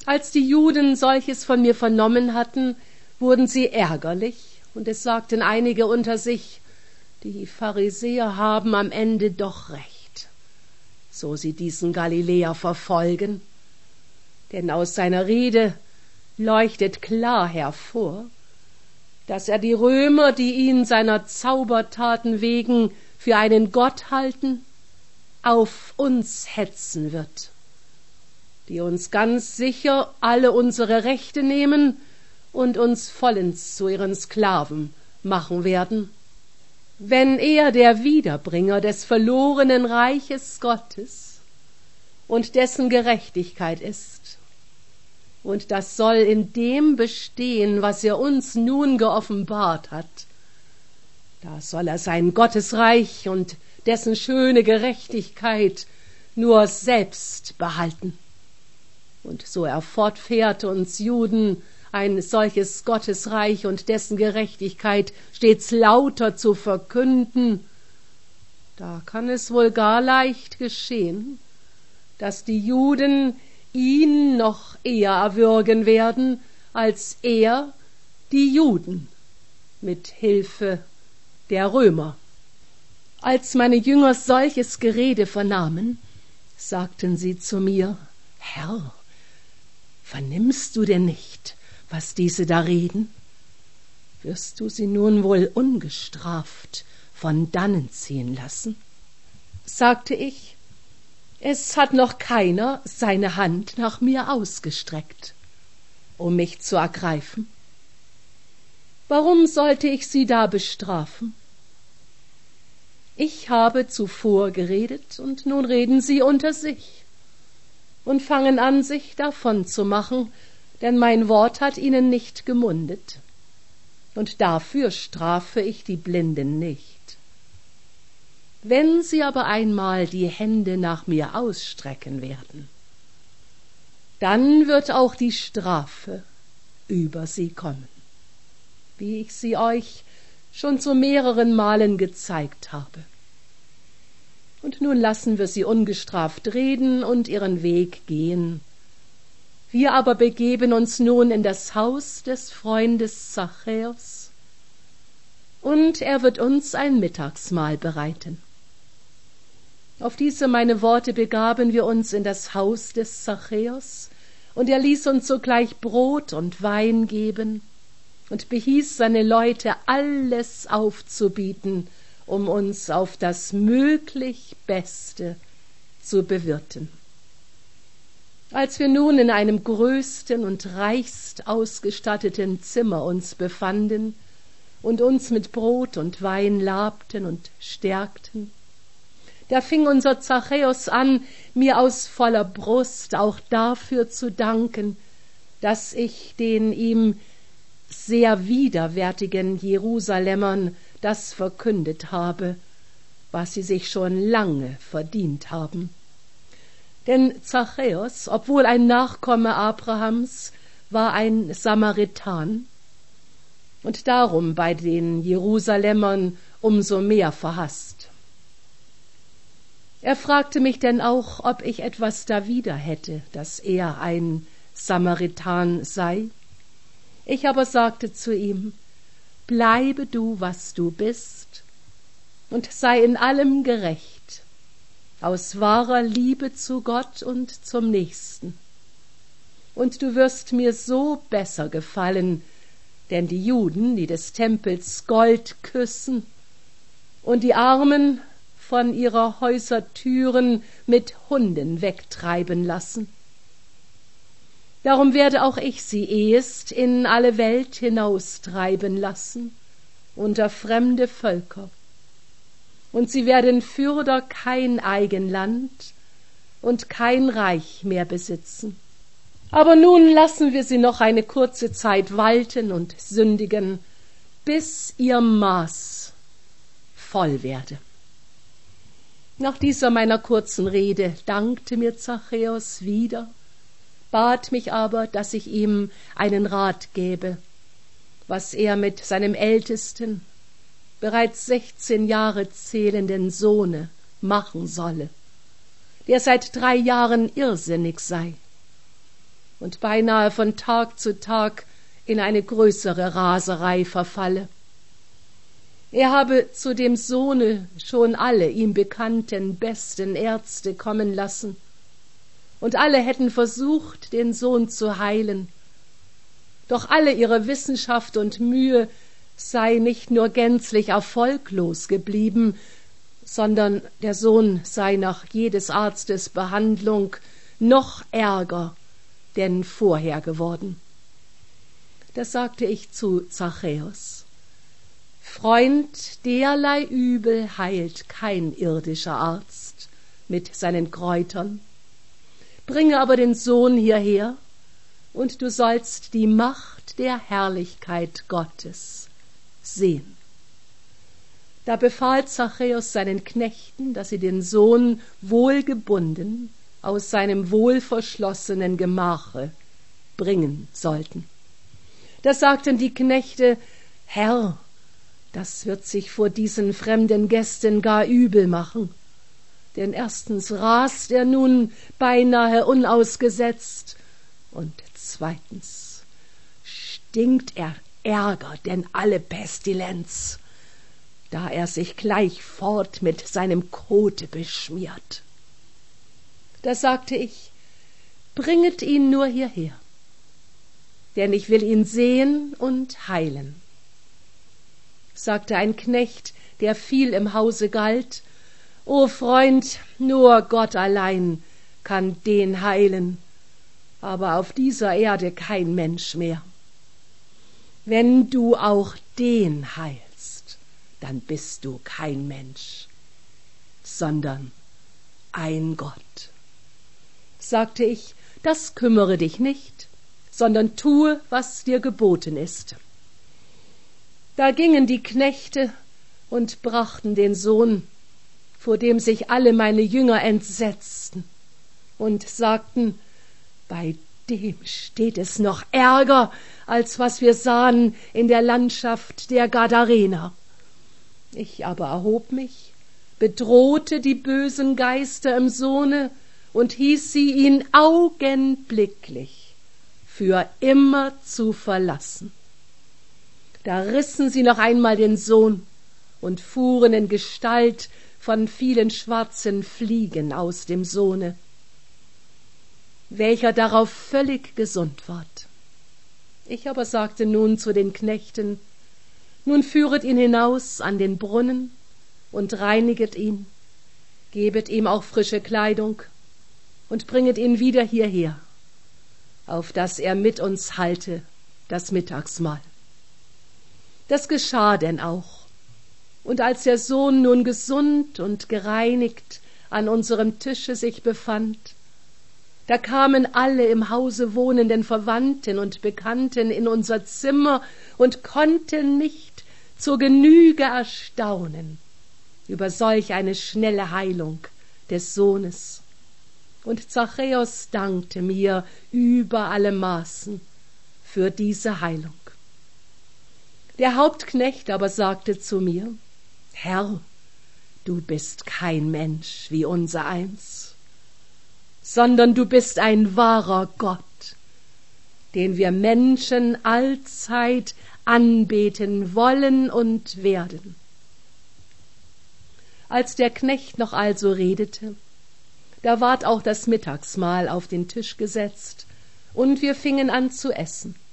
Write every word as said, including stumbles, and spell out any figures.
Als die Juden solches von mir vernommen hatten, wurden sie ärgerlich, und es sagten einige unter sich, die Pharisäer haben am Ende doch recht, so sie diesen Galiläer verfolgen. Denn aus seiner Rede leuchtet klar hervor, dass er die Römer, die ihn seiner Zaubertaten wegen für einen Gott halten, auf uns hetzen wird, die uns ganz sicher alle unsere Rechte nehmen und uns vollends zu ihren Sklaven machen werden. Wenn er der Wiederbringer des verlorenen Reiches Gottes und dessen Gerechtigkeit ist, und das soll in dem bestehen, was er uns nun geoffenbart hat, da soll er sein Gottesreich und dessen schöne Gerechtigkeit nur selbst behalten. Und so er fortfährt, uns Juden ein solches Gottesreich und dessen Gerechtigkeit stets lauter zu verkünden, da kann es wohl gar leicht geschehen, dass die Juden ihn noch eher erwürgen werden, als er die Juden mit Hilfe der Römer. Als meine Jünger solches Gerede vernahmen, sagten sie zu mir, Herr, vernimmst du denn nicht, was diese da reden? Wirst du sie nun wohl ungestraft von dannen ziehen lassen? Sagte ich, es hat noch keiner seine Hand nach mir ausgestreckt, um mich zu ergreifen. Warum sollte ich sie da bestrafen? Ich habe zuvor geredet, und nun reden sie unter sich und fangen an, sich davon zu machen, denn mein Wort hat ihnen nicht gemundet, und dafür strafe ich die Blinden nicht. Wenn sie aber einmal die Hände nach mir ausstrecken werden, dann wird auch die Strafe über sie kommen, wie ich sie euch schon zu mehreren Malen gezeigt habe. Und nun lassen wir sie ungestraft reden und ihren Weg gehen. Wir aber begeben uns nun in das Haus des Freundes Zachäus, und er wird uns ein Mittagsmahl bereiten. Auf diese meine Worte begaben wir uns in das Haus des Zachäus, und er ließ uns sogleich Brot und Wein geben und behieß seine Leute, alles aufzubieten, um uns auf das möglich Beste zu bewirten. Als wir nun in einem größten und reichst ausgestatteten Zimmer uns befanden und uns mit Brot und Wein labten und stärkten, da fing unser Zachäus an, mir aus voller Brust auch dafür zu danken, dass ich den ihm sehr widerwärtigen Jerusalemern das verkündet habe, was sie sich schon lange verdient haben. Denn Zachäus, obwohl ein Nachkomme Abrahams, war ein Samaritan und darum bei den Jerusalemern umso mehr verhasst. Er fragte mich denn auch, ob ich etwas dawider hätte, dass er ein Samaritan sei. Ich aber sagte zu ihm, bleibe du, was du bist, und sei in allem gerecht, aus wahrer Liebe zu Gott und zum Nächsten. Und du wirst mir so besser gefallen, denn die Juden, die des Tempels Gold küssen und die Armen von ihrer Häusertüren mit Hunden wegtreiben lassen. Darum werde auch ich sie ehest in alle Welt hinaustreiben lassen, unter fremde Völker. Und sie werden fürder kein Eigenland und kein Reich mehr besitzen. Aber nun lassen wir sie noch eine kurze Zeit walten und sündigen, bis ihr Maß voll werde. Nach dieser meiner kurzen Rede dankte mir Zachäus wieder, bat mich aber, dass ich ihm einen Rat gäbe, was er mit seinem ältesten, bereits sechzehn Jahre zählenden Sohne machen solle, der seit drei Jahren irrsinnig sei. und beinahe von Tag zu Tag in eine größere Raserei verfalle. Er habe zu dem Sohne schon alle ihm bekannten besten Ärzte kommen lassen, und alle hätten versucht, den Sohn zu heilen. Doch alle ihre Wissenschaft und Mühe sei nicht nur gänzlich erfolglos geblieben, sondern der Sohn sei nach jedes Arztes Behandlung noch ärger denn vorher geworden. Das sagte ich zu Zachäus: Freund, derlei Übel heilt kein irdischer Arzt mit seinen Kräutern. Bringe aber den Sohn hierher, und du sollst die Macht der Herrlichkeit Gottes sehen. Da befahl Zachäus seinen Knechten, dass sie den Sohn wohlgebunden aus seinem wohlverschlossenen Gemache bringen sollten. Da sagten die Knechte: Herr, das wird sich vor diesen fremden Gästen gar übel machen. Denn erstens rast er nun beinahe unausgesetzt, und zweitens stinkt er ärger denn alle Pestilenz, da er sich gleich fort mit seinem Kote beschmiert. Da sagte ich: Bringet ihn nur hierher, denn ich will ihn sehen und heilen. Sagte ein Knecht, der viel im Hause galt: O Freund, nur Gott allein kann den heilen, aber auf dieser Erde kein Mensch mehr. Wenn du auch den heilst, dann bist du kein Mensch, sondern ein Gott. Sagte ich: Das kümmere dich nicht, sondern tue, was dir geboten ist. Da gingen die Knechte und brachten den Sohn, vor dem sich alle meine Jünger entsetzten und sagten: Bei dem steht es noch ärger, als was wir sahen in der Landschaft der Gadarener. Ich aber erhob mich, bedrohte die bösen Geister im Sohne und hieß sie ihn augenblicklich für immer zu verlassen. Da rissen sie noch einmal den Sohn und fuhren in Gestalt von vielen schwarzen Fliegen aus dem Sohne, welcher darauf völlig gesund ward. Ich aber sagte nun zu den Knechten: Nun führet ihn hinaus an den Brunnen und reiniget ihn, gebet ihm auch frische Kleidung und bringet ihn wieder hierher, auf dass er mit uns halte das Mittagsmahl. Das geschah denn auch, und als der Sohn nun gesund und gereinigt an unserem Tische sich befand, da kamen alle im Hause wohnenden Verwandten und Bekannten in unser Zimmer und konnten nicht zur Genüge erstaunen über solch eine schnelle Heilung des Sohnes. Und Zachäus dankte mir über alle Maßen für diese Heilung. Der Hauptknecht aber sagte zu mir: Herr, du bist kein Mensch wie unser eins, sondern du bist ein wahrer Gott, den wir Menschen allzeit anbeten wollen und werden. Als der Knecht noch also redete, da ward auch das Mittagsmahl auf den Tisch gesetzt, und wir fingen an zu essen.